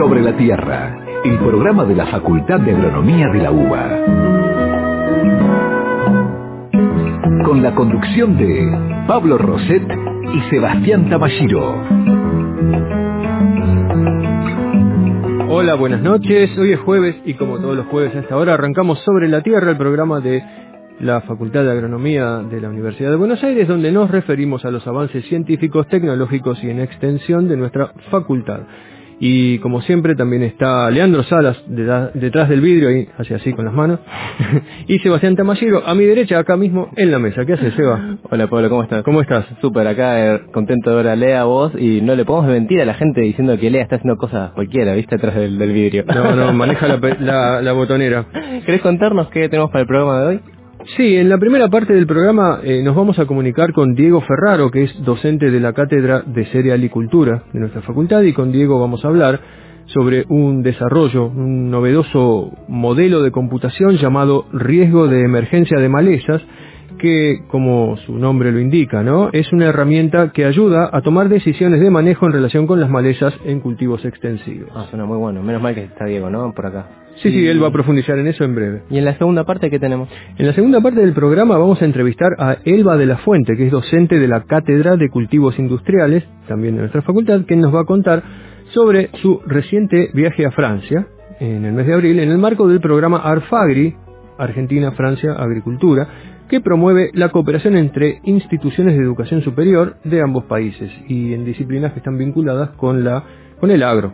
Sobre la Tierra, el programa de la Facultad de Agronomía de la UBA. Con la conducción de Pablo Roset y Sebastián Tamashiro. Hola, buenas noches. Hoy es jueves y como todos los jueves a esta hora arrancamos Sobre la Tierra, el programa de la Facultad de Agronomía de la Universidad de Buenos Aires, donde nos referimos a los avances científicos, tecnológicos y en extensión de nuestra facultad. Y como siempre también está Leandro Salas detrás del vidrio, ahí hace así con las manos, y Sebastián Tamashiro a mi derecha, acá mismo en la mesa. ¿Qué haces, Seba? Hola Pablo, ¿cómo estás? ¿Cómo estás? Súper, acá contento de ver a Lea, vos, y no le podemos mentir a la gente diciendo que Lea está haciendo cosas cualquiera, ¿viste? Atrás del vidrio. No, maneja la botonera. ¿Querés contarnos qué tenemos para el programa de hoy? Sí, en la primera parte del programa nos vamos a comunicar con Diego Ferraro, que es docente de la Cátedra de Cerealicultura de nuestra facultad, y con Diego vamos a hablar sobre un desarrollo, un novedoso modelo de computación llamado riesgo de emergencia de malezas, que, como su nombre lo indica, ¿no?, es una herramienta que ayuda a tomar decisiones de manejo en relación con las malezas en cultivos extensivos. Suena muy bueno. Menos mal que está Diego, ¿no?, por acá. Sí, él va a profundizar en eso en breve. ¿Y en la segunda parte qué tenemos? En la segunda parte del programa vamos a entrevistar a Elba de la Fuente, que es docente de la Cátedra de Cultivos Industriales, también de nuestra facultad, que nos va a contar sobre su reciente viaje a Francia, en el mes de abril, en el marco del programa ARFAGRI, Argentina-Francia Agricultura, que promueve la cooperación entre instituciones de educación superior de ambos países y en disciplinas que están vinculadas con el agro.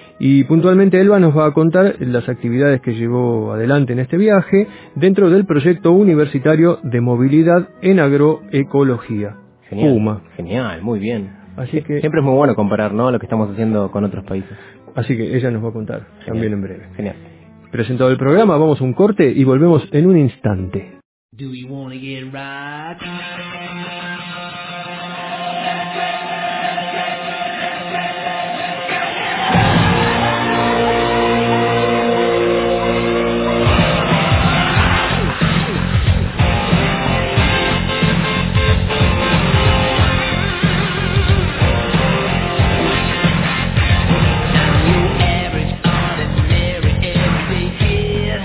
Y puntualmente Elba nos va a contar las actividades que llevó adelante en este viaje dentro del proyecto universitario de movilidad en agroecología. Genial, PUMA. Genial, muy bien. Así que siempre es muy bueno comparar, ¿no?, lo que estamos haciendo con otros países. Así que ella nos va a contar también en breve. Genial. Presentado el programa, vamos a un corte y volvemos en un instante. Do we wanna get right?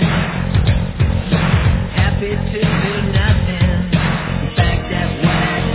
Happy to do nothing. In fact, that's why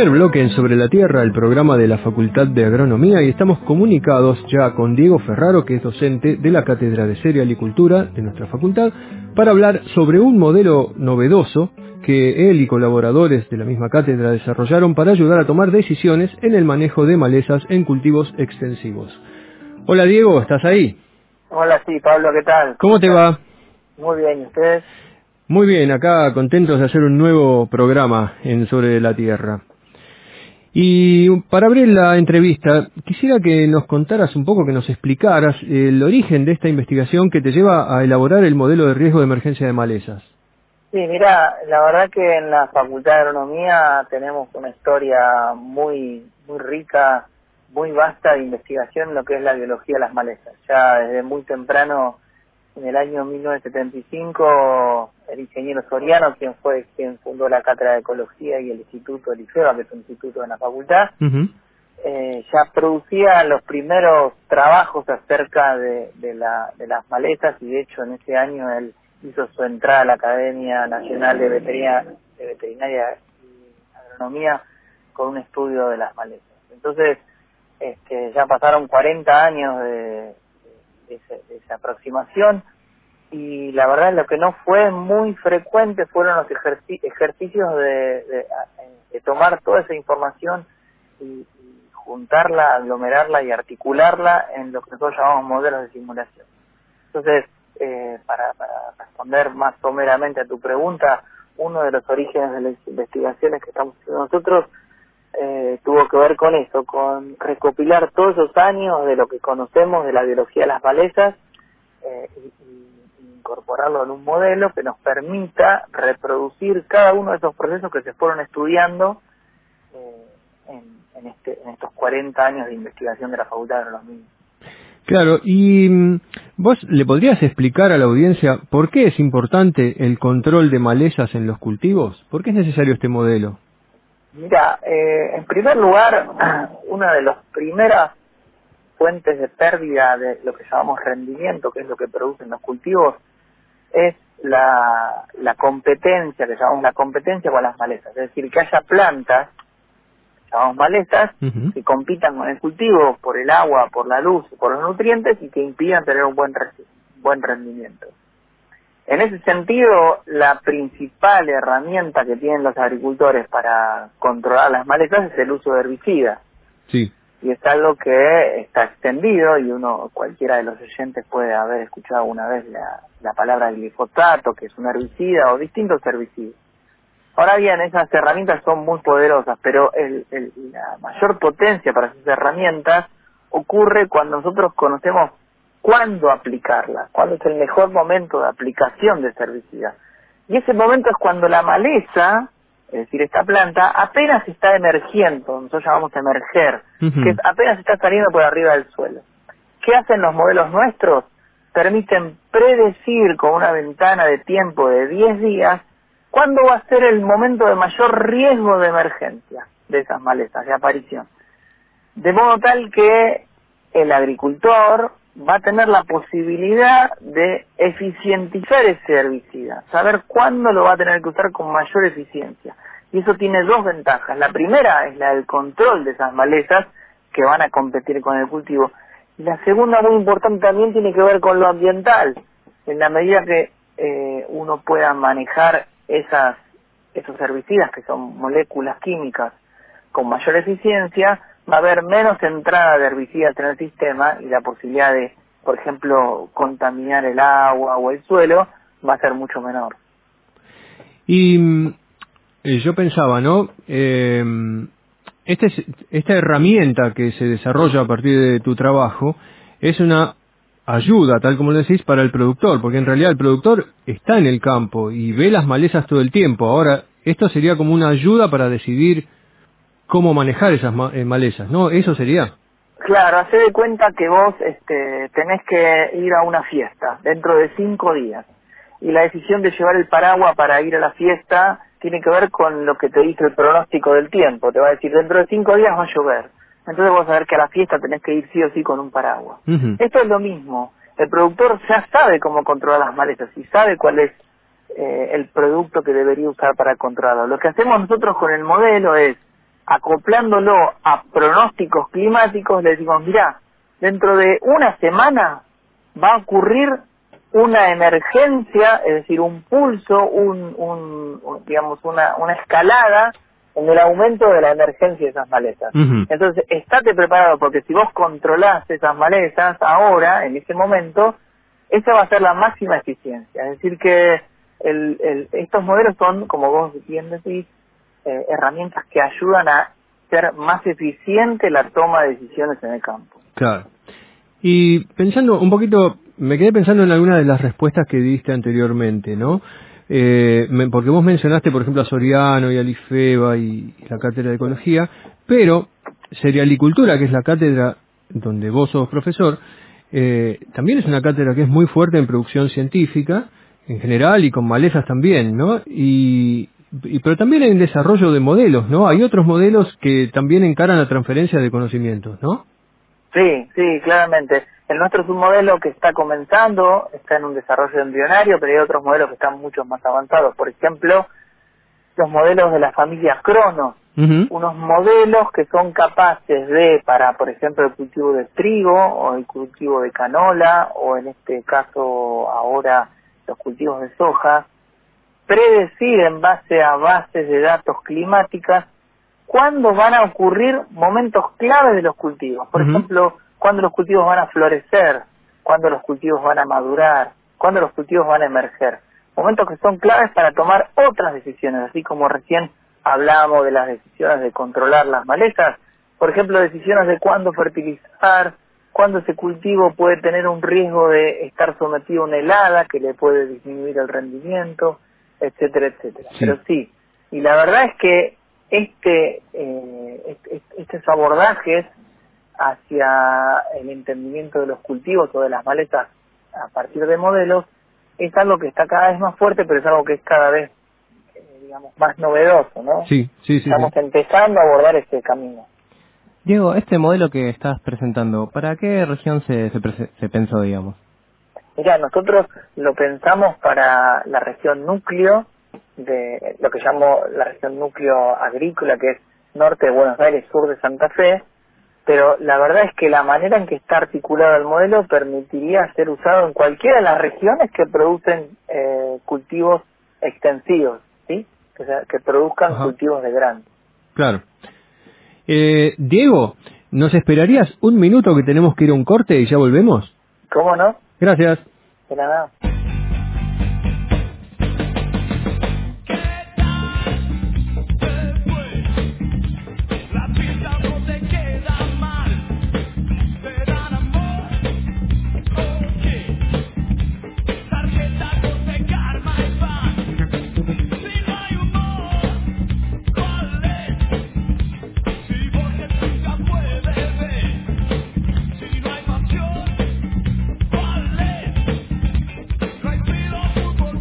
primer bloque en Sobre la Tierra, el programa de la Facultad de Agronomía, y estamos comunicados ya con Diego Ferraro, que es docente de la Cátedra de Cerealicultura de nuestra facultad, para hablar sobre un modelo novedoso que él y colaboradores de la misma cátedra desarrollaron para ayudar a tomar decisiones en el manejo de malezas en cultivos extensivos. Hola Diego, ¿estás ahí? Hola, sí, Pablo, ¿qué tal? ¿Cómo te va? Muy bien, ¿y ustedes? Muy bien, acá contentos de hacer un nuevo programa en Sobre la Tierra. Y para abrir la entrevista, quisiera que nos contaras un poco, que nos explicaras el origen de esta investigación que te lleva a elaborar el modelo de riesgo de emergencia de malezas. Sí, mira, la verdad que en la Facultad de Agronomía tenemos una historia muy rica, muy vasta de investigación en lo que es la biología de las malezas. Ya desde muy temprano, en el año 1975, el ingeniero Soriano, quien fundó la Cátedra de Ecología y el Instituto del IFEBA, que es un instituto de la facultad, ya producía los primeros trabajos acerca de las malezas, y de hecho en ese año él hizo su entrada a la Academia Nacional de Veterinaria y Agronomía con un estudio de las malezas. Entonces, ya pasaron 40 años de esa aproximación, y la verdad lo que no fue muy frecuente fueron los ejercicios de tomar toda esa información y juntarla, aglomerarla y articularla en lo que nosotros llamamos modelos de simulación. Entonces, para responder más someramente a tu pregunta, uno de los orígenes de las investigaciones que estamos haciendo nosotros tuvo que ver con eso, con recopilar todos esos años de lo que conocemos de la biología de las malezas y incorporarlo en un modelo que nos permita reproducir cada uno de esos procesos que se fueron estudiando en estos 40 años de investigación de la Facultad de Agronomía. Claro, y vos le podrías explicar a la audiencia por qué es importante el control de malezas en los cultivos. ¿Por qué es necesario este modelo? Mira, en primer lugar, una de las primeras fuentes de pérdida de lo que llamamos rendimiento, que es lo que producen los cultivos, es la competencia, que llamamos la competencia con las malezas. Es decir, que haya plantas, llamamos malezas, que compitan con el cultivo por el agua, por la luz, por los nutrientes, y que impidan tener un buen rendimiento. En ese sentido, la principal herramienta que tienen los agricultores para controlar las malezas es el uso de herbicidas. Sí. Y es algo que está extendido, y cualquiera de los oyentes puede haber escuchado una vez la palabra glifosato, que es un herbicida, o distintos herbicidas. Ahora bien, esas herramientas son muy poderosas, pero la mayor potencia para esas herramientas ocurre cuando nosotros conocemos cuándo aplicarla, cuándo es el mejor momento de aplicación de ese herbicida. Y ese momento es cuando la maleza, es decir, esta planta, apenas está emergiendo, nosotros llamamos emerger, que es apenas está saliendo por arriba del suelo. ¿Qué hacen los modelos nuestros? Permiten predecir con una ventana de tiempo de 10 días cuándo va a ser el momento de mayor riesgo de emergencia de esas malezas, de aparición. De modo tal que el agricultor va a tener la posibilidad de eficientizar ese herbicida, saber cuándo lo va a tener que usar con mayor eficiencia. Y eso tiene dos ventajas. La primera es la del control de esas malezas que van a competir con el cultivo. Y la segunda, muy importante, también tiene que ver con lo ambiental. En la medida que uno pueda manejar esos herbicidas, que son moléculas químicas, con mayor eficiencia, va a haber menos entrada de herbicidas en el sistema, y la posibilidad de, por ejemplo, contaminar el agua o el suelo va a ser mucho menor. Y yo pensaba, ¿no? Esta herramienta que se desarrolla a partir de tu trabajo es una ayuda, tal como lo decís, para el productor, porque en realidad el productor está en el campo y ve las malezas todo el tiempo. Ahora, esto sería como una ayuda para decidir cómo manejar esas malezas, ¿no? Eso sería. Claro, hacé de cuenta que vos tenés que ir a una fiesta dentro de 5 días, y la decisión de llevar el paraguas para ir a la fiesta tiene que ver con lo que te dice el pronóstico del tiempo. Te va a decir, dentro de 5 días va a llover. Entonces vos sabés que a la fiesta tenés que ir sí o sí con un paraguas. Esto es lo mismo. El productor ya sabe cómo controlar las malezas y sabe cuál es el producto que debería usar para controlarlo. Lo que hacemos nosotros con el modelo es acoplándolo a pronósticos climáticos, le decimos, mirá, dentro de una semana va a ocurrir una emergencia, es decir, un pulso, digamos, una escalada en el aumento de la emergencia de esas maletas. Ujú. Entonces, estate preparado, porque si vos controlás esas maletas ahora, en ese momento, esa va a ser la máxima eficiencia. Es decir, que estos modelos son, como vos bien decís, herramientas que ayudan a ser más eficiente la toma de decisiones en el campo. Claro. Y pensando un poquito, me quedé pensando en algunas de las respuestas que diste anteriormente, ¿no? Porque vos mencionaste, por ejemplo, a Soriano y a Lifeba y la cátedra de ecología, pero Cerealicultura, que es la cátedra donde vos sos profesor, también es una cátedra que es muy fuerte en producción científica, en general, y con malezas también, ¿no? Pero también en desarrollo de modelos, ¿no? Hay otros modelos que también encaran la transferencia de conocimientos, ¿no? Sí, claramente. El nuestro es un modelo que está comenzando, está en un desarrollo embrionario, pero hay otros modelos que están mucho más avanzados. Por ejemplo, los modelos de la familia Cronos, Uh-huh. unos modelos que son capaces de, para, por ejemplo, el cultivo de trigo o el cultivo de canola, o en este caso ahora los cultivos de soja, predecir en base a bases de datos climáticas cuándo van a ocurrir momentos claves de los cultivos. Por Ujú. ejemplo, cuándo los cultivos van a florecer, cuándo los cultivos van a madurar, cuándo los cultivos van a emerger. Momentos que son claves para tomar otras decisiones, así como recién hablamos de las decisiones de controlar las malezas. Por ejemplo, decisiones de cuándo fertilizar, cuándo ese cultivo puede tener un riesgo de estar sometido a una helada que le puede disminuir el rendimiento, etcétera, etcétera. Sí. Pero sí, y la verdad es que estos abordajes hacia el entendimiento de los cultivos o de las maletas a partir de modelos es algo que está cada vez más fuerte, pero es algo que es cada vez, digamos, más novedoso, ¿no? Sí. Estamos empezando a abordar este camino. Diego, este modelo que estás presentando, ¿para qué región se pensó, digamos? Mira, nosotros lo pensamos para la región núcleo, de lo que llamo la región núcleo agrícola, que es norte de Buenos Aires, sur de Santa Fe, pero la verdad es que la manera en que está articulado el modelo permitiría ser usado en cualquiera de las regiones que producen cultivos extensivos, ¿sí? O sea, que produzcan Ajá. cultivos de grano. Claro. Diego, ¿nos esperarías un minuto que tenemos que ir a un corte y ya volvemos? ¿Cómo no? Gracias. De nada. Tranquilo, fútbol.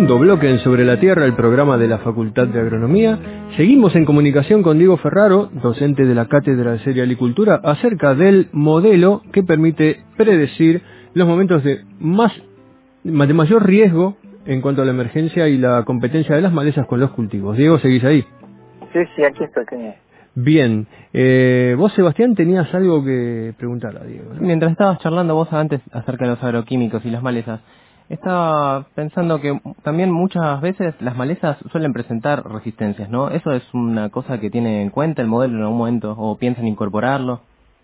segundo bloque en Sobre la Tierra, el programa de la Facultad de Agronomía. Seguimos en comunicación con Diego Ferraro, docente de la Cátedra de Cerealicultura, acerca del modelo que permite predecir los momentos de mayor riesgo en cuanto a la emergencia y la competencia de las malezas con los cultivos. Diego, ¿seguís ahí? Sí, aquí estoy, señor. Bien. Vos, Sebastián, tenías algo que preguntar a Diego, ¿no? Mientras estabas charlando vos antes acerca de los agroquímicos y las malezas, estaba pensando que también muchas veces las malezas suelen presentar resistencias, ¿no? ¿Eso es una cosa que tiene en cuenta el modelo en algún momento o piensan incorporarlo?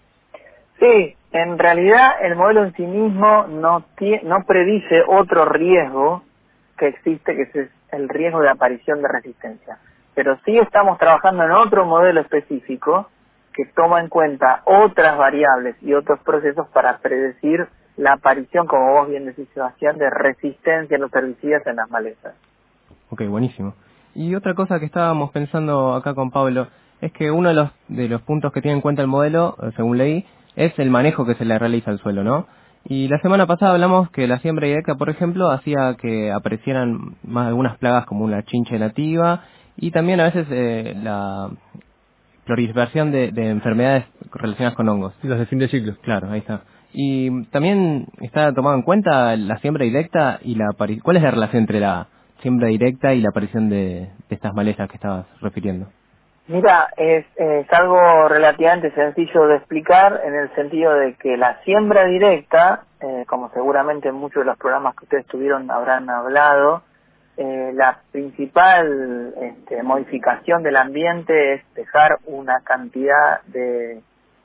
Sí, en realidad el modelo en sí mismo no predice otro riesgo que existe, que es el riesgo de aparición de resistencia. Pero sí estamos trabajando en otro modelo específico que toma en cuenta otras variables y otros procesos para predecir la aparición, como vos bien decís, Sebastián, de resistencia a los herbicidas en las malezas. Ok, buenísimo. Y otra cosa que estábamos pensando acá con Pablo es que uno de los puntos que tiene en cuenta el modelo, según leí, es el manejo que se le realiza al suelo, ¿no? Y la semana pasada hablamos que la siembra directa, por ejemplo, hacía que aparecieran más algunas plagas como una chinche nativa y también a veces la proliferación de enfermedades relacionadas con hongos. Las de fin de ciclo. Claro, ahí está. Y también está tomado en cuenta la siembra directa y ¿cuál es la relación entre la siembra directa y la aparición de estas malezas que estabas refiriendo? Mira, es algo relativamente sencillo de explicar en el sentido de que la siembra directa, como seguramente en muchos de los programas que ustedes tuvieron habrán hablado, la principal modificación del ambiente es dejar una cantidad de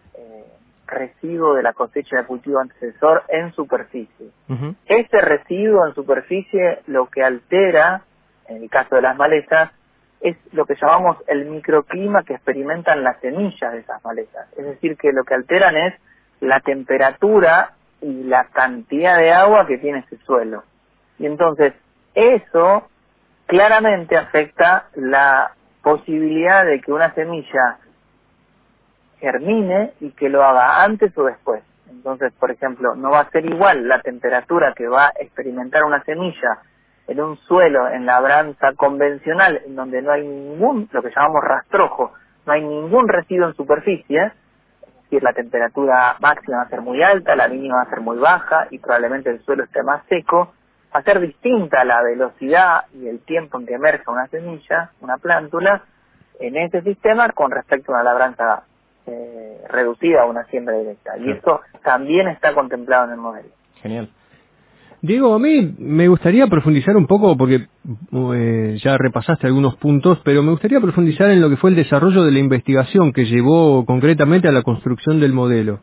residuo de la cosecha de cultivo antecesor en superficie. Uh-huh. Este residuo en superficie lo que altera, en el caso de las malezas, es lo que llamamos el microclima que experimentan las semillas de esas malezas. Es decir, que lo que alteran es la temperatura y la cantidad de agua que tiene ese suelo. Y entonces, eso claramente afecta la posibilidad de que una semilla germine y que lo haga antes o después. Entonces, por ejemplo, no va a ser igual la temperatura que va a experimentar una semilla en un suelo, en labranza convencional, en donde no hay lo que llamamos rastrojo, no hay ningún residuo en superficie, es decir, la temperatura máxima va a ser muy alta, la mínima va a ser muy baja y probablemente el suelo esté más seco, va a ser distinta la velocidad y el tiempo en que emerja una semilla, una plántula, en ese sistema con respecto a una labranza reducida o una siembra directa. Y eso también está contemplado en el modelo. Genial. Diego, a mí me gustaría profundizar un poco, porque ya repasaste algunos puntos, pero me gustaría profundizar en lo que fue el desarrollo de la investigación que llevó concretamente a la construcción del modelo.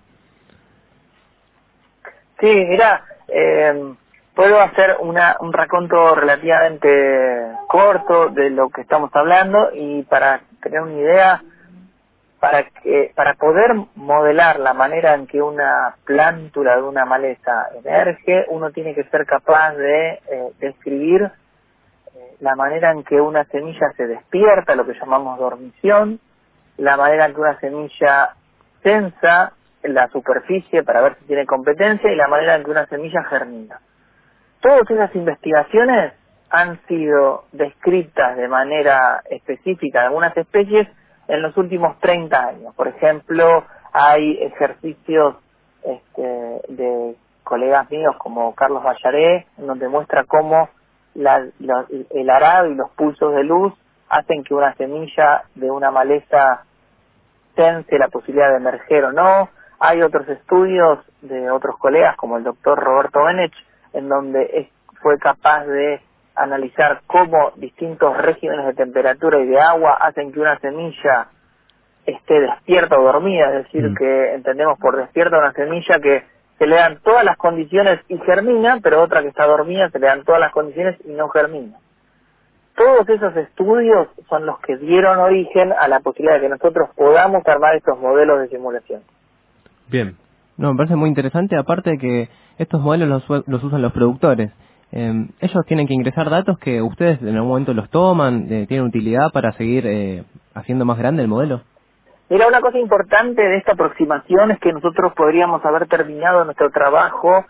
Sí, mira, puedo hacer un raconto relativamente corto de lo que estamos hablando y para tener una idea, para poder modelar la manera en que una plántula de una maleza emerge, uno tiene que ser capaz de describir la manera en que una semilla se despierta, lo que llamamos dormición, la manera en que una semilla censa la superficie para ver si tiene competencia y la manera en que una semilla germina. Todas esas investigaciones han sido descritas de manera específica en algunas especies en los últimos 30 años. Por ejemplo, hay ejercicios de colegas míos como Carlos Vallaré, en donde muestra cómo el arado y los pulsos de luz hacen que una semilla de una maleza sense la posibilidad de emerger o no. Hay otros estudios de otros colegas, como el doctor Roberto Benech, en donde fue capaz de analizar cómo distintos regímenes de temperatura y de agua hacen que una semilla esté despierta o dormida, es decir, que entendemos por despierta una semilla que se le dan todas las condiciones y germina, pero otra que está dormida se le dan todas las condiciones y no germina. Todos esos estudios son los que dieron origen a la posibilidad de que nosotros podamos armar estos modelos de simulación. Bien. No, me parece muy interesante, aparte de que estos modelos los usan los productores. Ellos tienen que ingresar datos que ustedes en algún momento los toman, tienen utilidad para seguir haciendo más grande el modelo. Mira, una cosa importante de esta aproximación es que nosotros podríamos haber terminado nuestro trabajo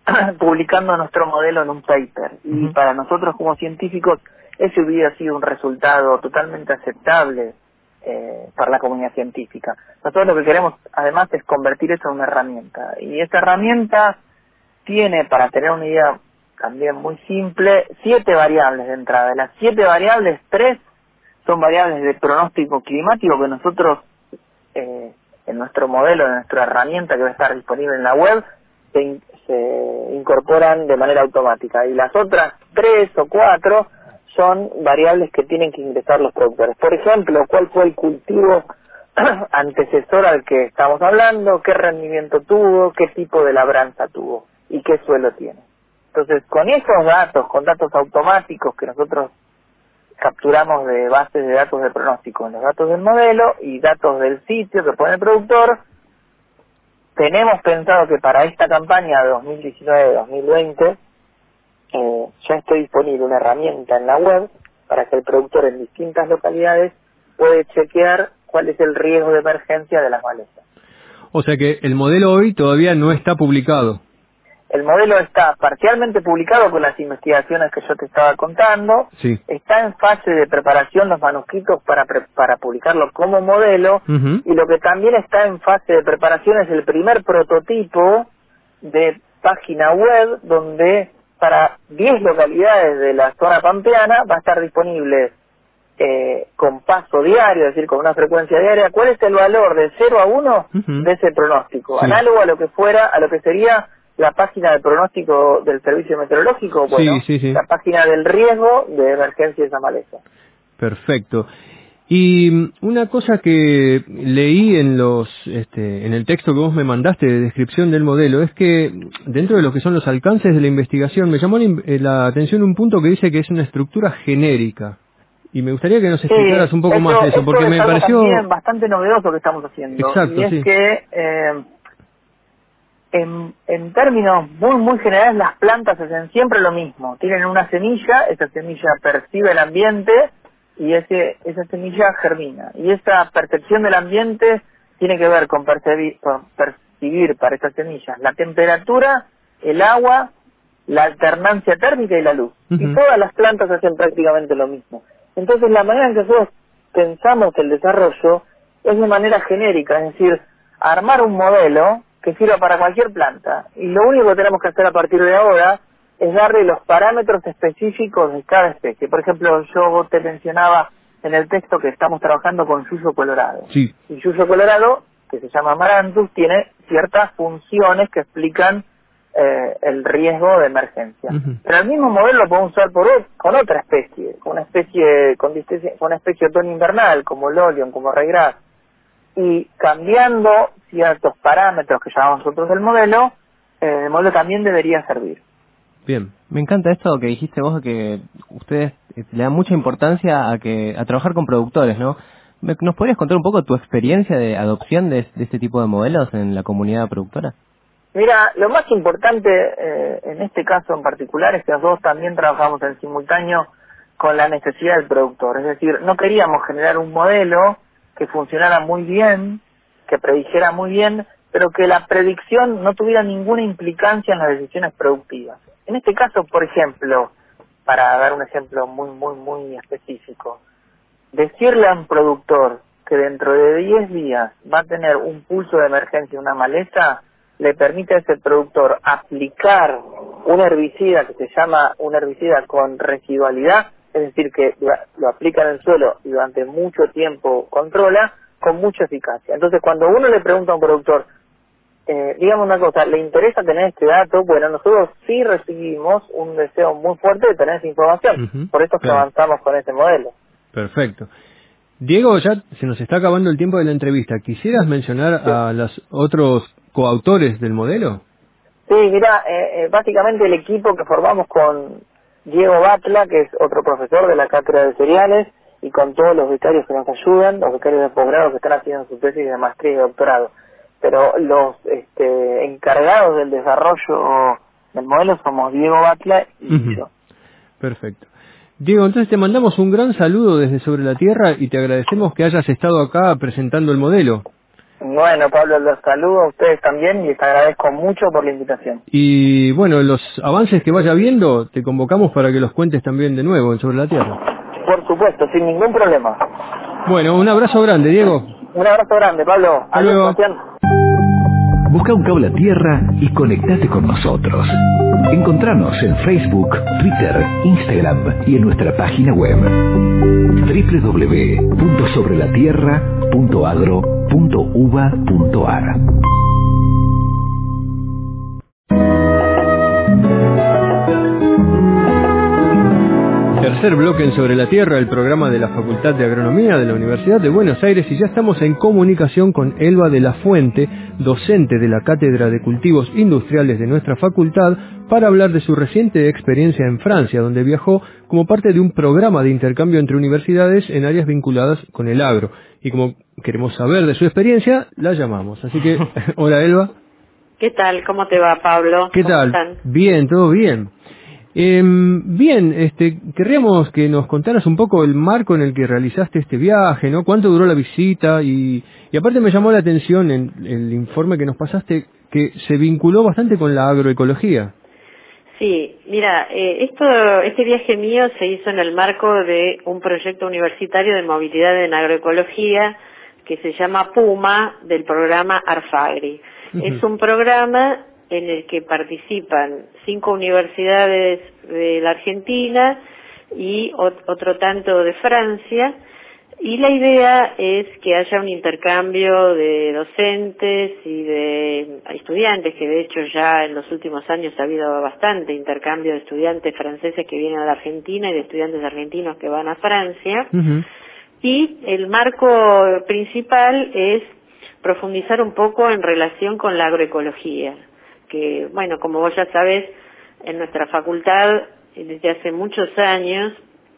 publicando nuestro modelo en un paper. Y para nosotros como científicos ese hubiera sido un resultado totalmente aceptable para la comunidad científica. Nosotros lo que queremos además es convertir eso en una herramienta. Y esta herramienta tiene, para tener una idea también muy simple, 7 variables de entrada. De las 7 variables, 3 son variables de pronóstico climático que nosotros en nuestro modelo, en nuestra herramienta que va a estar disponible en la web, se incorporan de manera automática. Y las otras 3 o 4 son variables que tienen que ingresar los productores. Por ejemplo, cuál fue el cultivo antecesor al que estamos hablando, qué rendimiento tuvo, qué tipo de labranza tuvo y qué suelo tiene. Entonces, con esos datos, con datos automáticos que nosotros capturamos de bases de datos de pronóstico en los datos del modelo y datos del sitio que pone el productor, tenemos pensado que para esta campaña de 2019-2020 ya está disponible una herramienta en la web para que el productor en distintas localidades puede chequear cuál es el riesgo de emergencia de las malezas. O sea que el modelo hoy todavía no está publicado. El modelo está parcialmente publicado con las investigaciones que yo te estaba contando. Sí. Está en fase de preparación los manuscritos para publicarlo como modelo. Y lo que también está en fase de preparación es el primer prototipo de página web donde para 10 localidades de la zona pampeana va a estar disponible con paso diario, es decir, con una frecuencia diaria, cuál es el valor de 0 a 1 de ese pronóstico, sí, análogo a lo que sería la página de pronóstico del servicio meteorológico, bueno, sí. la página del riesgo de emergencia de esa maleza. Perfecto. Y una cosa que leí en en el texto que vos me mandaste de descripción del modelo es que dentro de lo que son los alcances de la investigación me llamó la atención un punto que dice que es una estructura genérica. Y me gustaría que nos explicaras un poco más de eso, porque me pareció también bastante novedoso que estamos haciendo. Exacto, y es sí, que en términos muy generales las plantas hacen siempre lo mismo. Tienen una semilla, esa semilla percibe el ambiente y esa semilla germina. Y esa percepción del ambiente tiene que ver con percibir para esas semillas la temperatura, el agua, la alternancia térmica y la luz. Y todas las plantas hacen prácticamente lo mismo. Entonces la manera en que nosotros pensamos el desarrollo es de manera genérica, es decir, armar un modelo que sirva para cualquier planta. Y lo único que tenemos que hacer a partir de ahora es darle los parámetros específicos de cada especie. Por ejemplo, yo te mencionaba en el texto que estamos trabajando con yuyo colorado. Sí. Y yuyo colorado, que se llama Amaranthus, tiene ciertas funciones que explican el riesgo de emergencia. Pero el mismo modelo lo podemos usar con otra especie, con una especie otoño-invernal, como Lolion, como Raygrass. Y cambiando ciertos parámetros que llamamos nosotros el modelo también debería servir. Bien, me encanta esto que dijiste vos, que ustedes le dan mucha importancia a trabajar con productores, ¿no? ¿Nos podrías contar un poco tu experiencia de adopción de este tipo de modelos en la comunidad productora? Mira, lo más importante en este caso en particular es que nosotros también trabajamos en simultáneo con la necesidad del productor. Es decir, no queríamos generar un modelo que funcionara muy bien, que predijera muy bien, pero que la predicción no tuviera ninguna implicancia en las decisiones productivas. En este caso, por ejemplo, para dar un ejemplo muy específico, decirle a un productor que dentro de 10 días va a tener un pulso de emergencia, una maleza, le permite a ese productor aplicar un herbicida que se llama un herbicida con residualidad, es decir, que lo aplica en el suelo y durante mucho tiempo controla, con mucha eficacia. Entonces, cuando uno le pregunta a un productor, digamos una cosa, ¿le interesa tener este dato? Bueno, nosotros sí recibimos un deseo muy fuerte de tener esa información. Por eso es que avanzamos con este modelo. Perfecto. Diego, ya se nos está acabando el tiempo de la entrevista. ¿Quisieras mencionar a los otros coautores del modelo? Sí, mira, básicamente el equipo que formamos con Diego Batla, que es otro profesor de la cátedra de cereales, y con todos los becarios que nos ayudan, los becarios de posgrado que están haciendo su tesis de maestría y doctorado. Pero los encargados del desarrollo del modelo somos Diego Batla y yo. Perfecto. Diego, entonces te mandamos un gran saludo desde Sobre la Tierra y te agradecemos que hayas estado acá presentando el modelo. Bueno, Pablo, los saludo a ustedes también y les agradezco mucho por la invitación. Y bueno, los avances que vaya viendo, te convocamos para que los cuentes también de nuevo en Sobre la Tierra. Por supuesto, sin ningún problema. Bueno, un abrazo grande, Diego. Un abrazo grande, Pablo. Hasta luego. Sebastián. Busca un cable a tierra y conectate con nosotros. Encontranos en Facebook, Twitter, Instagram y en nuestra página web www.sobrelatierra.agro.uva.ar. Tercer bloque en Sobre la Tierra, el programa de la Facultad de Agronomía de la Universidad de Buenos Aires, y ya estamos en comunicación con Elba de la Fuente, docente de la Cátedra de Cultivos Industriales de nuestra facultad, para hablar de su reciente experiencia en Francia, donde viajó como parte de un programa de intercambio entre universidades en áreas vinculadas con el agro. Y como queremos saber de su experiencia, la llamamos. Así que, hola Elba. ¿Qué tal? ¿Cómo te va, Pablo? ¿Qué ¿Cómo tal? están? Bien, todo bien. Bien, querríamos que nos contaras un poco el marco en el que realizaste este viaje, ¿no? ¿Cuánto duró la visita? Y aparte me llamó la atención en el informe que nos pasaste que se vinculó bastante con la agroecología. Sí, mira, este viaje mío se hizo en el marco de un proyecto universitario de movilidad en agroecología que se llama PUMA, del programa ARFAGRI. Es un programa en el que participan 5 universidades de la Argentina y otro tanto de Francia, y la idea es que haya un intercambio de docentes y de estudiantes, que de hecho ya en los últimos años ha habido bastante intercambio de estudiantes franceses que vienen a la Argentina y de estudiantes argentinos que van a Francia. Y el marco principal es profundizar un poco en relación con la agroecología, que, bueno, como vos ya sabés, en nuestra facultad, desde hace muchos años,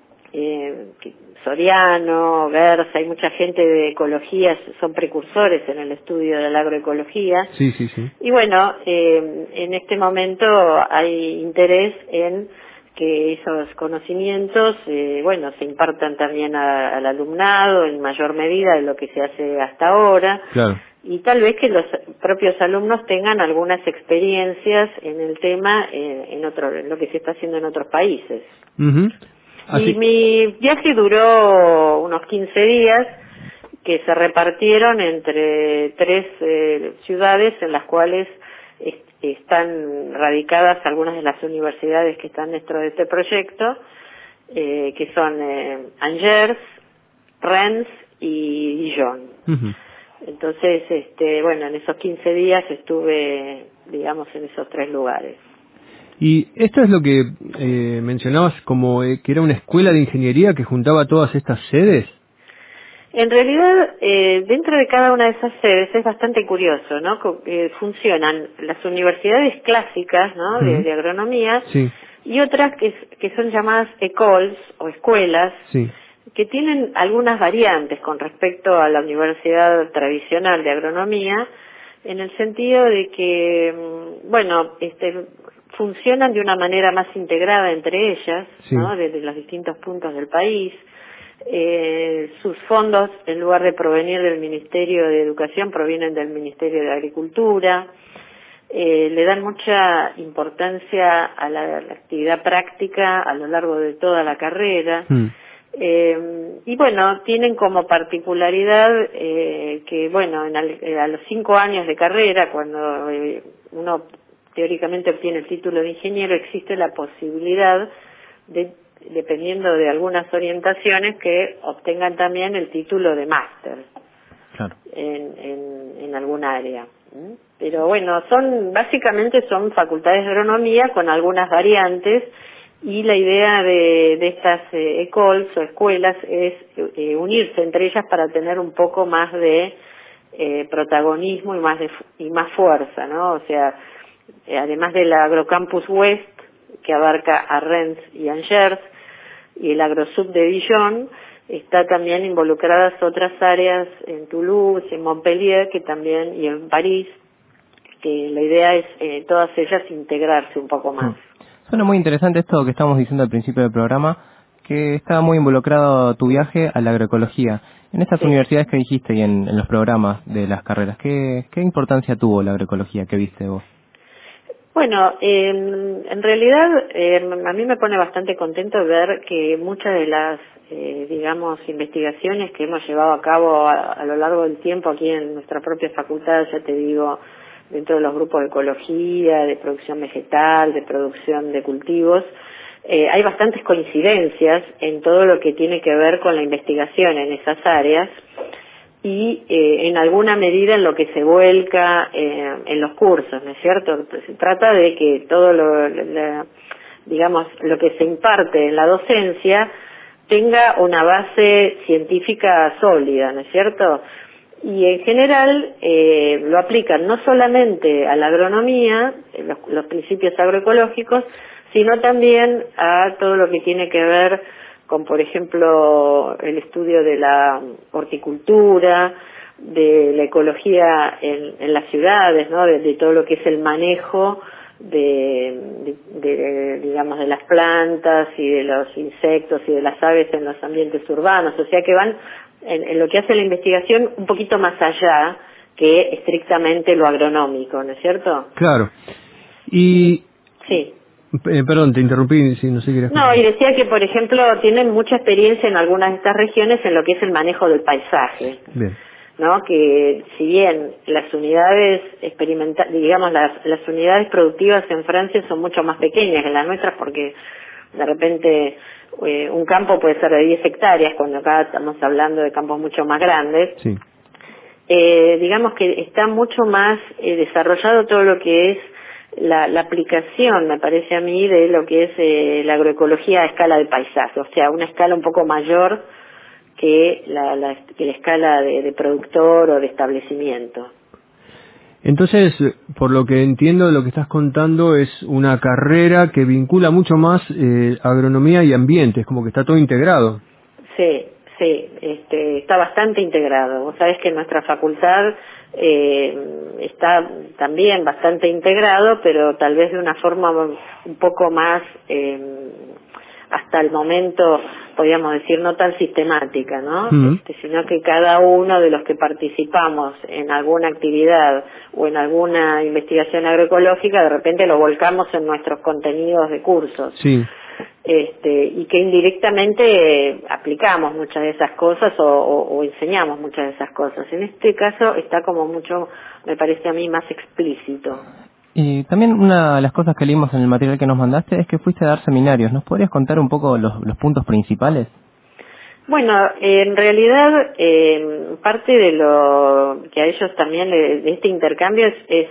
Soriano, Gersa, hay mucha gente de ecología, son precursores en el estudio de la agroecología. Sí. Y bueno, en este momento hay interés en que esos conocimientos, se impartan también al alumnado en mayor medida de lo que se hace hasta ahora. Claro. Y tal vez que los propios alumnos tengan algunas experiencias en el tema, en lo que se está haciendo en otros países. Y mi viaje duró unos 15 días, que se repartieron entre 3 ciudades en las cuales están radicadas algunas de las universidades que están dentro de este proyecto, que son Angers, Rennes y Dijon. Entonces, en esos 15 días estuve, digamos, en esos 3 lugares. Y esto es lo que mencionabas como que era una escuela de ingeniería que juntaba todas estas sedes. En realidad, dentro de cada una de esas sedes es bastante curioso, ¿no? Funcionan las universidades clásicas, ¿no? De agronomía, y otras que son llamadas écoles o escuelas, que tienen algunas variantes con respecto a la universidad tradicional de agronomía, en el sentido de que, funcionan de una manera más integrada entre ellas, ¿no? Desde los distintos puntos del país. Sus fondos, en lugar de provenir del Ministerio de Educación, provienen del Ministerio de Agricultura. Le dan mucha importancia a la actividad práctica a lo largo de toda la carrera. Y tienen como particularidad que, a los 5 años de carrera, cuando uno teóricamente obtiene el título de ingeniero, existe la posibilidad de, dependiendo de algunas orientaciones, que obtengan también el título de máster en algún área. Pero básicamente son facultades de agronomía con algunas variantes, y la idea de estas écoles o escuelas es unirse entre ellas para tener un poco más de protagonismo y más fuerza, ¿no? O sea, además del Agrocampus West, que abarca a Rennes y Angers, y el AgroSub de Dijon, está también involucradas otras áreas en Toulouse, en Montpellier, y en París, que la idea es todas ellas integrarse un poco más. Suena muy interesante esto que estamos diciendo al principio del programa, que está muy involucrado tu viaje a la agroecología. En estas universidades que dijiste y en los programas de las carreras, ¿qué importancia tuvo la agroecología que viste vos? Bueno, en realidad a mí me pone bastante contento ver que muchas de las, digamos, investigaciones que hemos llevado a cabo a lo largo del tiempo aquí en nuestra propia facultad, ya te digo, dentro de los grupos de ecología, de producción vegetal, de producción de cultivos, hay bastantes coincidencias en todo lo que tiene que ver con la investigación en esas áreas y en alguna medida en lo que se vuelca en los cursos, ¿no es cierto? Se trata de que todo digamos, lo que se imparte en la docencia tenga una base científica sólida, ¿no es cierto? Y en general lo aplican no solamente a la agronomía, los principios agroecológicos, sino también a todo lo que tiene que ver con, por ejemplo, el estudio de la horticultura, de la ecología en las ciudades, ¿no? De todo lo que es el manejo digamos, de las plantas y de los insectos y de las aves en los ambientes urbanos. O sea que van en lo que hace la investigación un poquito más allá que estrictamente lo agronómico, ¿no es cierto? Claro. Y... Sí. Perdón, te interrumpí, si no sé qué querías No, y decía que, por ejemplo, tienen mucha experiencia en algunas de estas regiones en lo que es el manejo del paisaje. Bien. ¿No? Que si bien las unidades digamos, las unidades productivas en Francia son mucho más pequeñas que las nuestras, porque de repente un campo puede ser de 10 hectáreas, cuando acá estamos hablando de campos mucho más grandes. Sí. Digamos que está mucho más desarrollado todo lo que es la aplicación, me parece a mí, de lo que es la agroecología a escala de paisaje, o sea, una escala un poco mayor que la escala de productor o de establecimiento. Entonces, por lo que entiendo, lo que estás contando es una carrera que vincula mucho más agronomía y ambiente, es como que está todo integrado. Sí, está bastante integrado. Vos sabés que nuestra facultad está también bastante integrado, pero tal vez de una forma un poco más, hasta el momento, podríamos decir, no tan sistemática, ¿no? Sino que cada uno de los que participamos en alguna actividad o en alguna investigación agroecológica, de repente lo volcamos en nuestros contenidos de cursos. Sí. Y que indirectamente aplicamos muchas de esas cosas o enseñamos muchas de esas cosas. En este caso está como mucho, me parece a mí, más explícito. Y también una de las cosas que leímos en el material que nos mandaste es que fuiste a dar seminarios. ¿Nos podrías contar un poco los puntos principales? Bueno, en realidad parte de lo que a ellos también de este intercambio es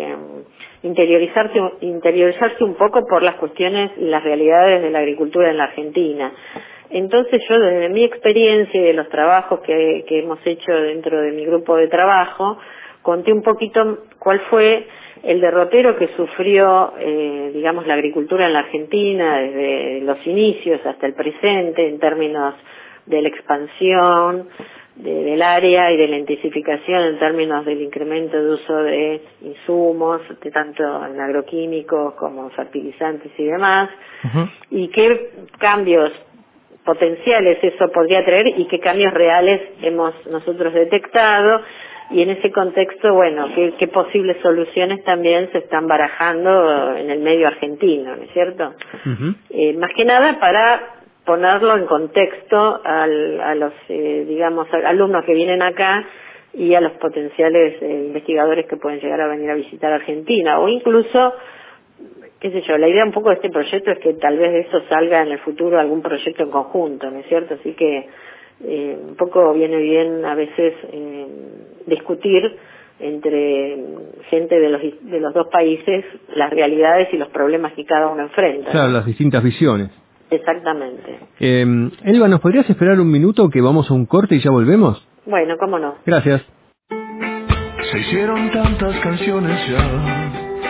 interiorizarse un poco por las cuestiones y las realidades de la agricultura en la Argentina. Entonces yo, desde mi experiencia y de los trabajos que hemos hecho dentro de mi grupo de trabajo, conté un poquito cuál fue el derrotero que sufrió, digamos, la agricultura en la Argentina desde los inicios hasta el presente, en términos de la expansión del área y de la intensificación en términos del incremento de uso de insumos, de tanto en agroquímicos como fertilizantes y demás, y qué cambios potenciales eso podría traer y qué cambios reales hemos nosotros detectado, y en ese contexto, bueno, qué posibles soluciones también se están barajando en el medio argentino, ¿no es cierto? Más que nada para ponerlo en contexto a los, digamos, alumnos que vienen acá y a los potenciales investigadores que pueden llegar a venir a visitar Argentina, o incluso, qué sé yo, la idea un poco de este proyecto es que tal vez de eso salga en el futuro algún proyecto en conjunto, ¿no es cierto? Así que un poco viene bien a veces discutir entre gente de los dos países las realidades y los problemas que cada uno enfrenta. Claro, las distintas visiones. Exactamente. Elba, ¿nos podrías esperar un minuto que vamos a un corte y ya volvemos? Bueno, cómo no. Gracias. Se hicieron tantas canciones ya,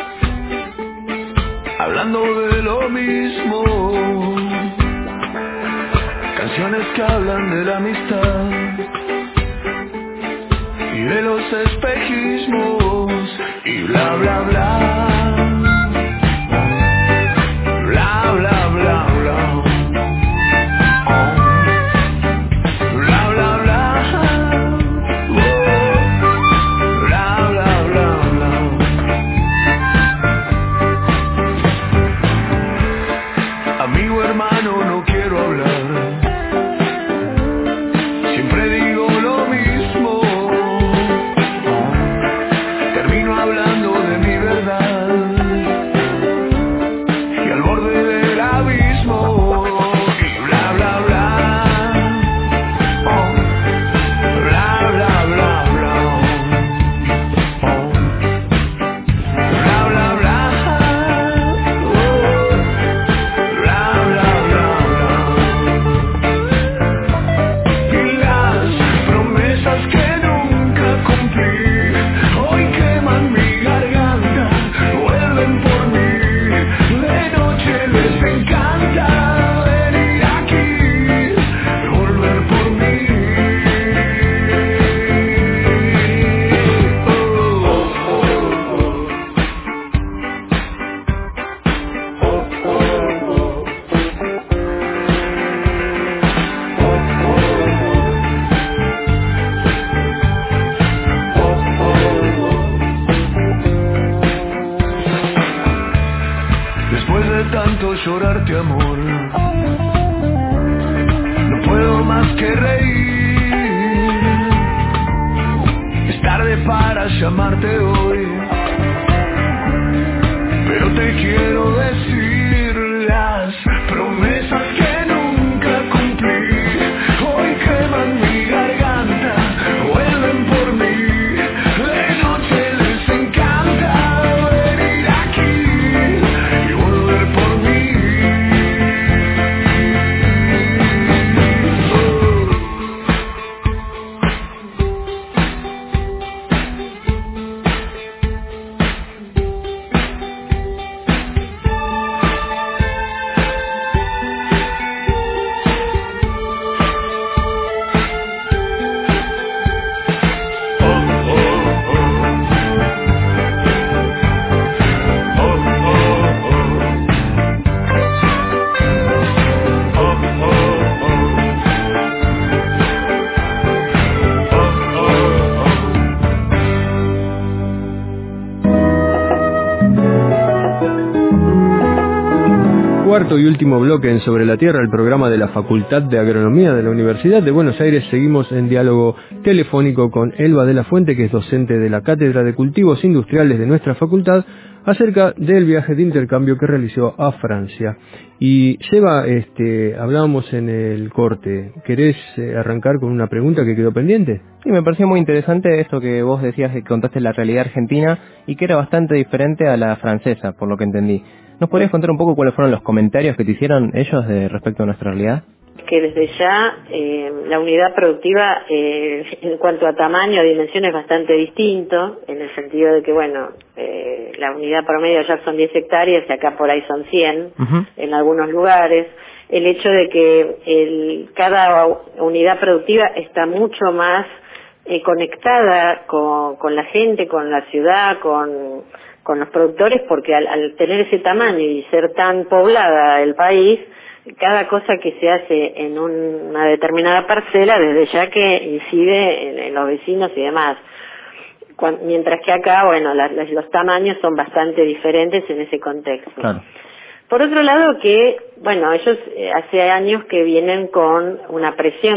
hablando de lo mismo, canciones que hablan de la amistad y de los espejismos y bla bla bla. Bla bla bla bla. siempre digo lo mismo. Termino hablando de mi verdad y al borde del abismo y bla bla bla. Bla bla bla bla. Bla bla bla. Bla bla bla bla. Y las promesas que nunca cumplí hoy queman mi garganta, vuelven por mí. De noche les encanta venir aquí, volver por mí. Después de tanto llorarte, amor, no puedo más que reír. Es tarde para llamarte hoy, pero te quiero decir las promesas que nunca cumplí hoy queman mi garganta, vuelven por mí. De noche les encanta venir aquí y volver por mí. Cuarto y último bloque en Sobre la Tierra, el programa de la Facultad de Agronomía de la Universidad de Buenos Aires. Seguimos en diálogo telefónico con Elba de la Fuente, que es docente de la Cátedra de Cultivos Industriales de nuestra facultad, acerca del viaje de intercambio que realizó a Francia. Y Seba, hablábamos en el corte. ¿Querés arrancar con una pregunta que quedó pendiente? Sí, me pareció muy interesante esto que vos decías, que contaste la realidad argentina y que era bastante diferente a la francesa, por lo que entendí. ¿Nos podrías contar un poco cuáles fueron los comentarios que te hicieron ellos respecto a nuestra realidad? Que desde ya la unidad productiva en cuanto a tamaño, dimensión es bastante distinto, en el sentido de que, bueno, la unidad promedio ya son 10 hectáreas y acá por ahí son 100 en algunos lugares. El hecho de que cada unidad productiva está mucho más conectada con la gente, con la ciudad, con los productores, porque al tener ese tamaño y ser tan poblada el país, cada cosa que se hace en una determinada parcela, desde ya que incide en los vecinos y demás. Mientras que acá, bueno, los tamaños son bastante diferentes en ese contexto. Claro. Por otro lado que, bueno, ellos hace años que vienen con una presión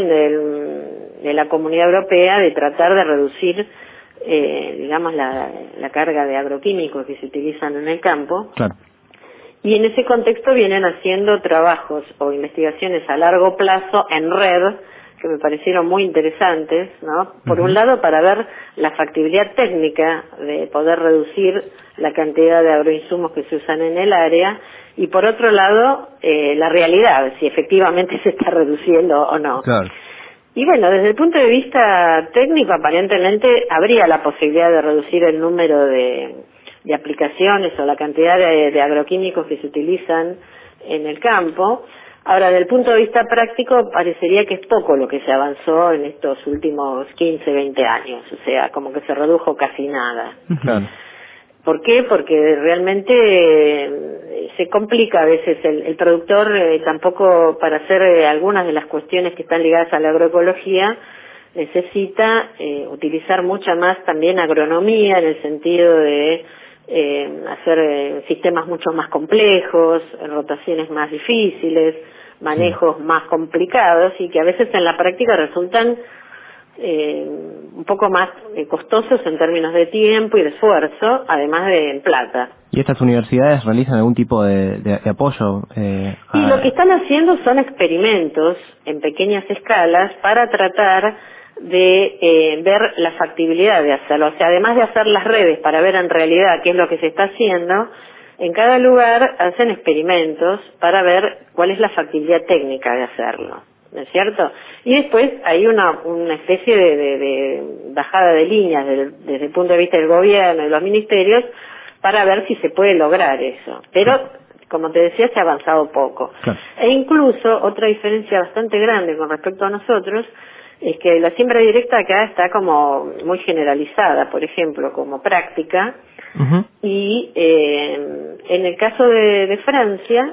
de la Comunidad Europea de tratar de reducir digamos la carga de agroquímicos que se utilizan en el campo. Claro. Y en ese contexto vienen haciendo trabajos o investigaciones a largo plazo en red que me parecieron muy interesantes, ¿no? Por un lado, para ver la factibilidad técnica de poder reducir la cantidad de agroinsumos que se usan en el área, y por otro lado, la realidad, si efectivamente se está reduciendo o no. Claro. Y bueno, desde el punto de vista técnico, aparentemente habría la posibilidad de reducir el número de aplicaciones o la cantidad de agroquímicos que se utilizan en el campo. Ahora, desde el punto de vista práctico, parecería que es poco lo que se avanzó en estos últimos 15, 20 años. O sea, como que se redujo casi nada. Claro. ¿Por qué? Porque realmente se complica a veces el productor, tampoco para hacer algunas de las cuestiones que están ligadas a la agroecología, necesita utilizar mucha más también agronomía, en el sentido de hacer sistemas mucho más complejos, rotaciones más difíciles, manejos más complicados y que a veces en la práctica resultan un poco más costosos en términos de tiempo y de esfuerzo, además de en plata. ¿Y estas universidades realizan algún tipo de apoyo? Y lo que están haciendo son experimentos en pequeñas escalas para tratar de ver la factibilidad de hacerlo. O sea, además de hacer las redes para ver en realidad qué es lo que se está haciendo, en cada lugar hacen experimentos para ver cuál es la factibilidad técnica de hacerlo, ¿no es cierto? Y después hay una especie de bajada de líneas desde el punto de vista del gobierno y los ministerios para ver si se puede lograr eso. Pero, como te decía, se ha avanzado poco. Claro. E incluso, otra diferencia bastante grande con respecto a nosotros, es que la siembra directa acá está como muy generalizada, por ejemplo, como práctica, y en el caso de Francia,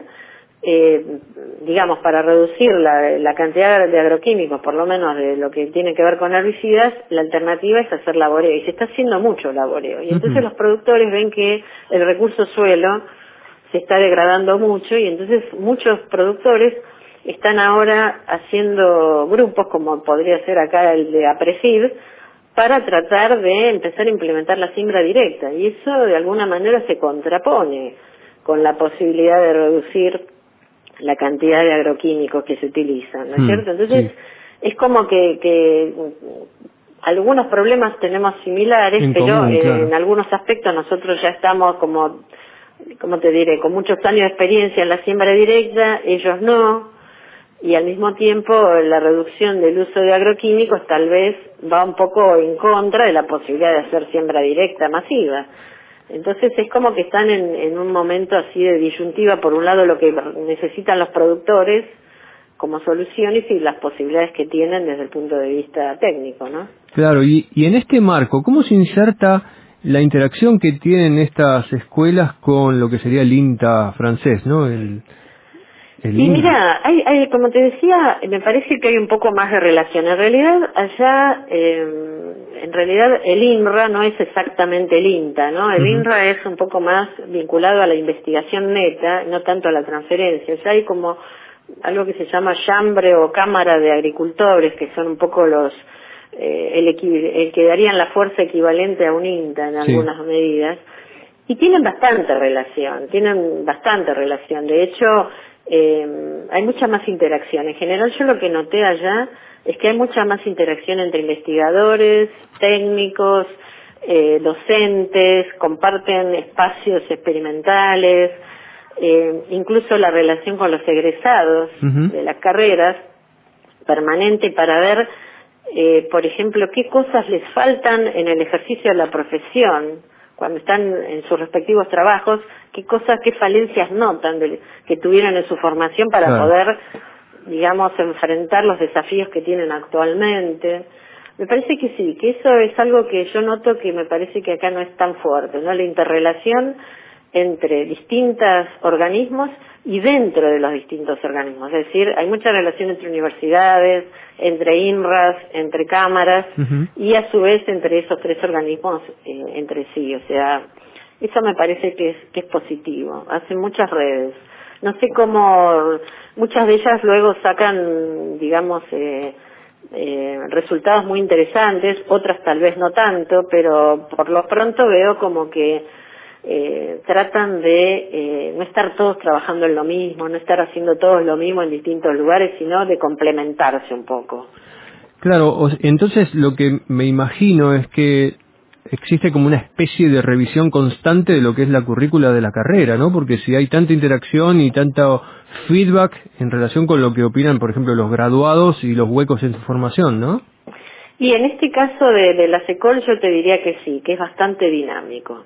digamos, para reducir la cantidad de agroquímicos, por lo menos de lo que tiene que ver con herbicidas, la alternativa es hacer laboreo, y se está haciendo mucho laboreo, y entonces los productores ven que el recurso suelo se está degradando mucho, y entonces muchos productores están ahora haciendo grupos, como podría ser acá el de APRESID, para tratar de empezar a implementar la siembra directa, y eso de alguna manera se contrapone con la posibilidad de reducir la cantidad de agroquímicos que se utilizan, ¿no es cierto? Entonces, es como que algunos problemas tenemos similares, pero en algunos aspectos nosotros ya estamos como te diré, con muchos años de experiencia en la siembra directa, ellos no, y al mismo tiempo la reducción del uso de agroquímicos tal vez va un poco en contra de la posibilidad de hacer siembra directa masiva. Entonces es como que están en un momento así de disyuntiva, por un lado lo que necesitan los productores como soluciones y las posibilidades que tienen desde el punto de vista técnico, ¿no? Claro, y en este marco, ¿cómo se inserta la interacción que tienen estas escuelas con lo que sería el INTA francés, ¿no? Y mira, hay, como te decía, me parece que hay un poco más de relación. En realidad, allá, en realidad el INRA no es exactamente el INTA, ¿no? El INRA es un poco más vinculado a la investigación neta, no tanto a la transferencia. O sea, hay como algo que se llama chambre o cámara de agricultores, que son un poco los el que darían la fuerza equivalente a un INTA en algunas medidas, y tienen bastante relación. De hecho, hay mucha más interacción. En general, yo lo que noté allá es que hay mucha más interacción entre investigadores, técnicos, docentes, comparten espacios experimentales, incluso la relación con los egresados de las carreras permanente para ver, por ejemplo, qué cosas les faltan en el ejercicio de la profesión cuando están en sus respectivos trabajos, qué falencias notan que tuvieron en su formación para poder, digamos, enfrentar los desafíos que tienen actualmente. Me parece que sí, que eso es algo que yo noto que me parece que acá no es tan fuerte, ¿no? La interrelación entre distintos organismos y dentro de los distintos organismos. Es decir, hay mucha relación entre universidades, entre INRAS, entre cámaras, y a su vez entre esos tres organismos entre sí. O sea, eso me parece que es positivo. Hacen muchas redes. No sé cómo, muchas de ellas luego sacan, digamos, resultados muy interesantes, otras tal vez no tanto, pero por lo pronto veo como que tratan de no estar todos trabajando en lo mismo, no estar haciendo todos lo mismo en distintos lugares, sino de complementarse un poco. Claro, entonces lo que me imagino es que existe como una especie de revisión constante de lo que es la currícula de la carrera, ¿no? Porque si hay tanta interacción y tanto feedback en relación con lo que opinan, por ejemplo, los graduados y los huecos en su formación, ¿no? Y en este caso de la SECOL yo te diría que sí, que es bastante dinámico.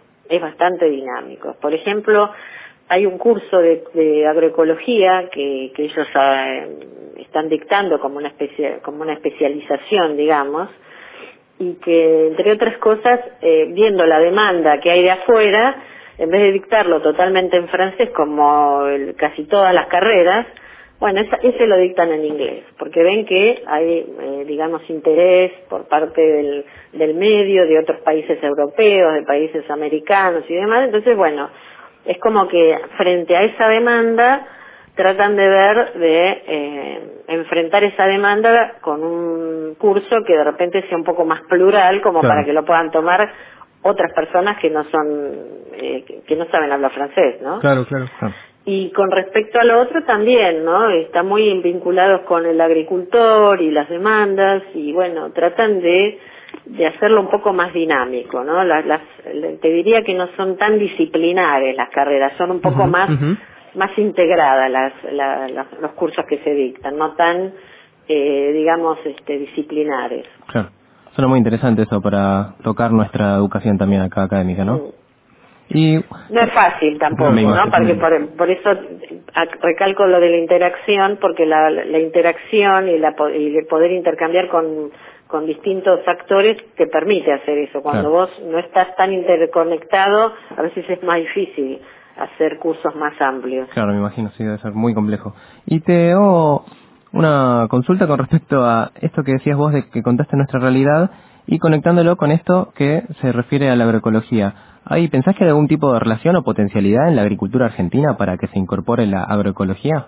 Por ejemplo, hay un curso de agroecología que ellos están dictando como una especialización, digamos, y que, entre otras cosas, viendo la demanda que hay de afuera, en vez de dictarlo totalmente en francés como casi todas las carreras, bueno, ese lo dictan en inglés, porque ven que hay, digamos, interés por parte del medio, de otros países europeos, de países americanos y demás. Entonces, bueno, es como que frente a esa demanda tratan de ver de enfrentar esa demanda con un curso que de repente sea un poco más plural, como Claro. para que lo puedan tomar otras personas que no son que no saben hablar francés, ¿no? Claro. Y con respecto a lo otro también, ¿no? Está muy vinculados con el agricultor y las demandas, y bueno, tratan de hacerlo un poco más dinámico, ¿no? Te diría que no son tan disciplinares las carreras, son un poco más integradas los cursos que se dictan, no tan, digamos, disciplinares. Claro. Suena muy interesante eso para tocar nuestra educación también acá académica, ¿no? Y no es fácil tampoco, me ¿no? imagino. Porque por eso recalco lo de la interacción, porque la interacción y el poder intercambiar con distintos actores te permite hacer eso. Cuando Claro. vos no estás tan interconectado, a veces es más difícil hacer cursos más amplios. Claro, me imagino, sí, debe ser muy complejo. Y te hago una consulta con respecto a esto que decías vos de que contaste nuestra realidad y conectándolo con esto que se refiere a la agroecología. ¿Pensás que hay algún tipo de relación o potencialidad en la agricultura argentina para que se incorpore la agroecología?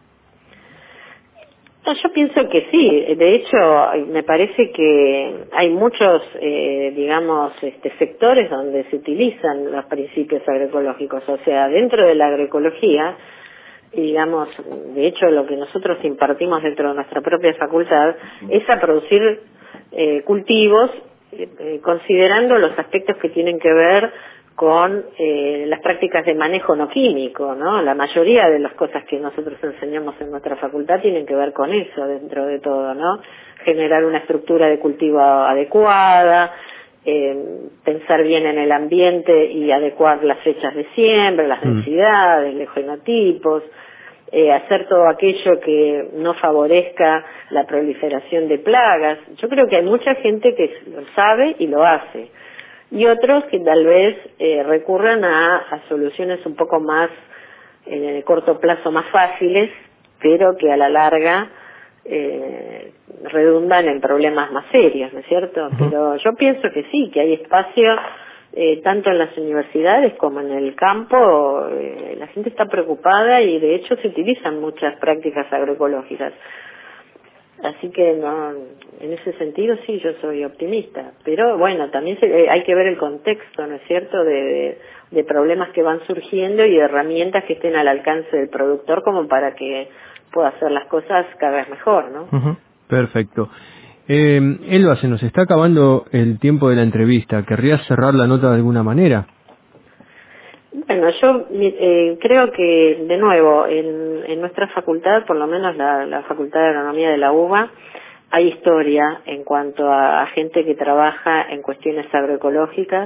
No, yo pienso que sí. De hecho, me parece que hay muchos, digamos, sectores donde se utilizan los principios agroecológicos. O sea, dentro de la agroecología, digamos, de hecho, lo que nosotros impartimos dentro de nuestra propia facultad es a producir cultivos, considerando los aspectos que tienen que ver con las prácticas de manejo no químico, ¿no? La mayoría de las cosas que nosotros enseñamos en nuestra facultad tienen que ver con eso dentro de todo, ¿no? Generar una estructura de cultivo adecuada, pensar bien en el ambiente y adecuar las fechas de siembra, las densidades, los genotipos, hacer todo aquello que no favorezca la proliferación de plagas. Yo creo que hay mucha gente que lo sabe y lo hace. Y otros que tal vez recurran a soluciones un poco más, en el corto plazo, más fáciles, pero que a la larga redundan en problemas más serios, ¿no es cierto? Pero yo pienso que sí, que hay espacio tanto en las universidades como en el campo. La gente está preocupada y de hecho se utilizan muchas prácticas agroecológicas. Así que no, en ese sentido sí, yo soy optimista. Pero bueno, también hay que ver el contexto, ¿no es cierto?, de problemas que van surgiendo y de herramientas que estén al alcance del productor como para que pueda hacer las cosas cada vez mejor, ¿no? Perfecto. Elba, se nos está acabando el tiempo de la entrevista. ¿Querrías cerrar la nota de alguna manera? Bueno, yo creo que, de nuevo, en nuestra facultad, por lo menos la Facultad de Agronomía de la UBA, hay historia en cuanto a gente que trabaja en cuestiones agroecológicas.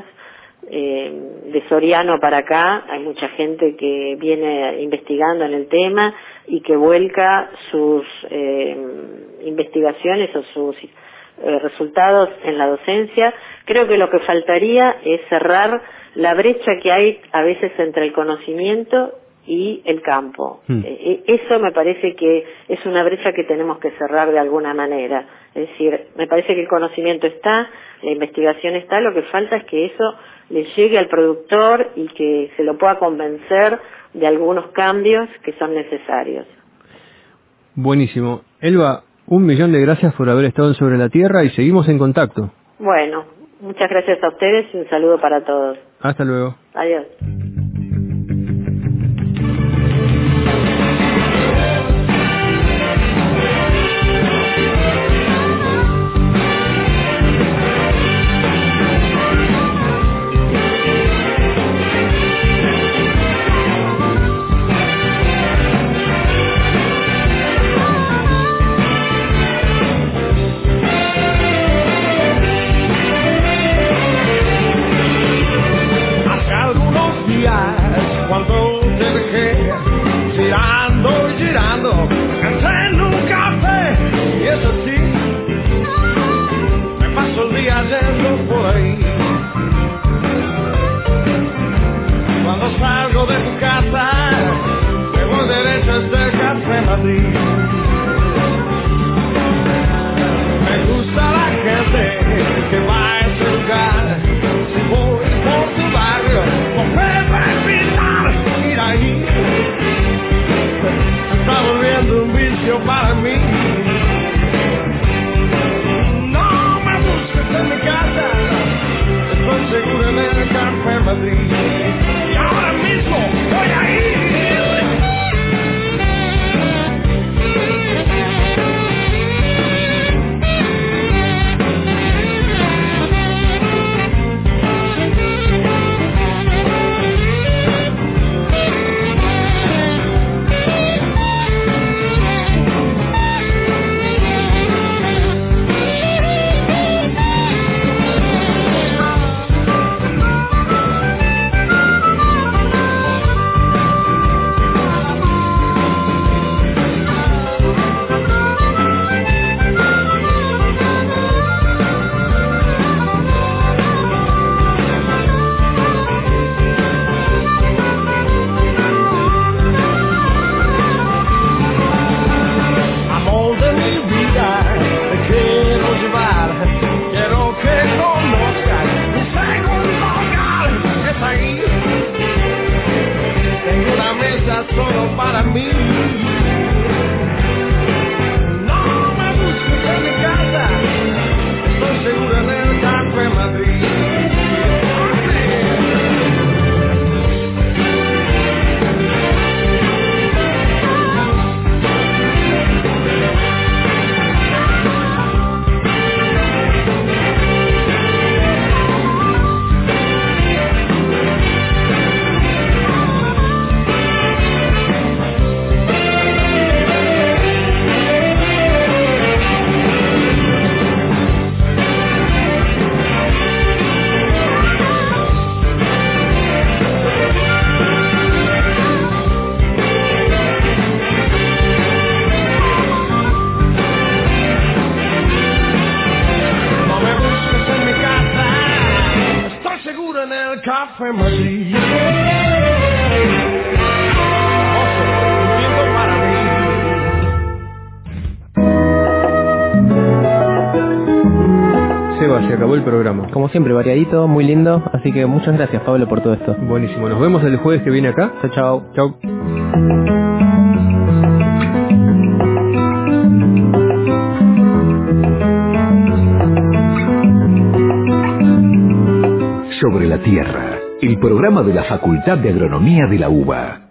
De Soriano para acá hay mucha gente que viene investigando en el tema y que vuelca sus investigaciones o sus resultados en la docencia. Creo que lo que faltaría es cerrar la brecha que hay a veces entre el conocimiento y el campo. Eso me parece que es una brecha que tenemos que cerrar de alguna manera. Es decir, me parece que el conocimiento está, la investigación está, lo que falta es que eso le llegue al productor y que se lo pueda convencer de algunos cambios que son necesarios. Buenísimo. Elba, 1.000.000 de gracias por haber estado en Sobre la Tierra y seguimos en contacto. Bueno, muchas gracias a ustedes y un saludo para todos. Hasta luego. Adiós. Cuando te dejé girando y girando, entré en un café y eso sí, me paso el día yendo por ahí. Cuando salgo de tu casa, me voy derecho hasta el Café Madrid. Me gusta la gente que va a ese lugar, si voy por tu barrio, con Pepe Pilar. Ahí, estamos family. José, un tiempo para mí. Seba, se acabó el programa. Como siempre, variadito, muy lindo. Así que muchas gracias, Pablo, por todo esto. Buenísimo. Nos vemos el jueves que viene acá. Chao, chao. Chao. Sobre la Tierra, el programa de la Facultad de Agronomía de la UBA.